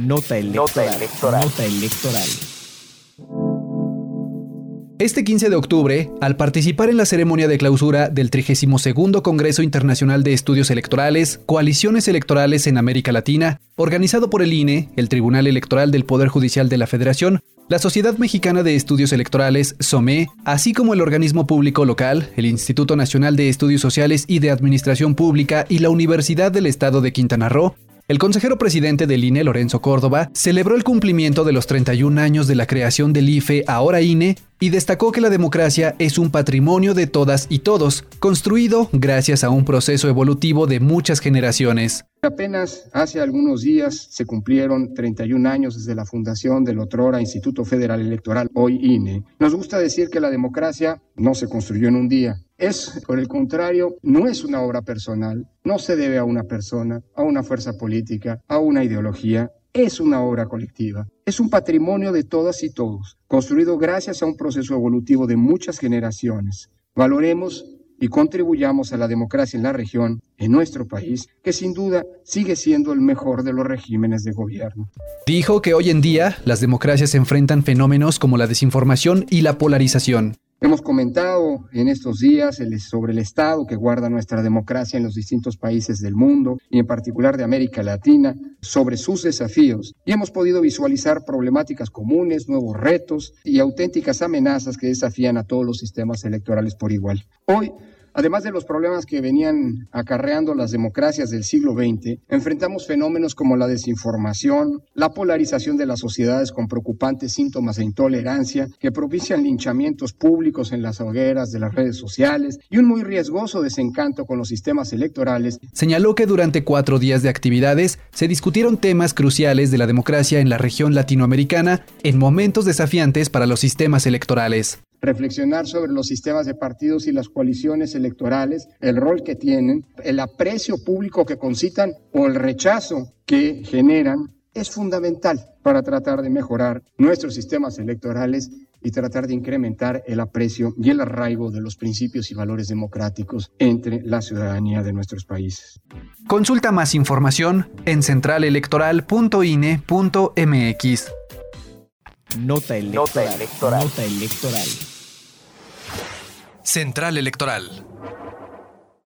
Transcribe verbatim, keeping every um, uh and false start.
Nota electoral. Nota electoral. Nota electoral. Este quince de octubre, al participar en la ceremonia de clausura del trigésimo segundo Congreso Internacional de Estudios Electorales, Coaliciones Electorales en América Latina, organizado por el I N E, el Tribunal Electoral del Poder Judicial de la Federación, la Sociedad Mexicana de Estudios Electorales, SOME, así como el organismo público local, el Instituto Nacional de Estudios Sociales y de Administración Pública y la Universidad del Estado de Quintana Roo, el consejero presidente del I N E, Lorenzo Córdoba, celebró el cumplimiento de los treinta y un años de la creación del I F E, ahora I N E, y destacó que la democracia es un patrimonio de todas y todos, construido gracias a un proceso evolutivo de muchas generaciones. Apenas hace algunos días se cumplieron treinta y un años desde la fundación del otrora Instituto Federal Electoral, hoy I N E. Nos gusta decir que la democracia no se construyó en un día. Es, por el contrario, no es una obra personal, no se debe a una persona, a una fuerza política, a una ideología. Es una obra colectiva, es un patrimonio de todas y todos, construido gracias a un proceso evolutivo de muchas generaciones. Valoremos y contribuyamos a la democracia en la región, en nuestro país, que sin duda sigue siendo el mejor de los regímenes de gobierno. Dijo que hoy en día las democracias enfrentan fenómenos como la desinformación y la polarización. Hemos comentado en estos días el, sobre el estado que guarda nuestra democracia en los distintos países del mundo y en particular de América Latina, sobre sus desafíos, y hemos podido visualizar problemáticas comunes, nuevos retos y auténticas amenazas que desafían a todos los sistemas electorales por igual. Hoy, además de los problemas que venían acarreando las democracias del siglo veinte, enfrentamos fenómenos como la desinformación, la polarización de las sociedades con preocupantes síntomas de intolerancia que propician linchamientos públicos en las hogueras de las redes sociales y un muy riesgoso desencanto con los sistemas electorales. Señaló que durante cuatro días de actividades se discutieron temas cruciales de la democracia en la región latinoamericana en momentos desafiantes para los sistemas electorales. Reflexionar sobre los sistemas de partidos y las coaliciones electorales, el rol que tienen, el aprecio público que concitan o el rechazo que generan, es fundamental para tratar de mejorar nuestros sistemas electorales y tratar de incrementar el aprecio y el arraigo de los principios y valores democráticos entre la ciudadanía de nuestros países. Consulta más información en central electoral punto i n e punto m x. Nota electoral. Nota electoral. Nota electoral. Central Electoral.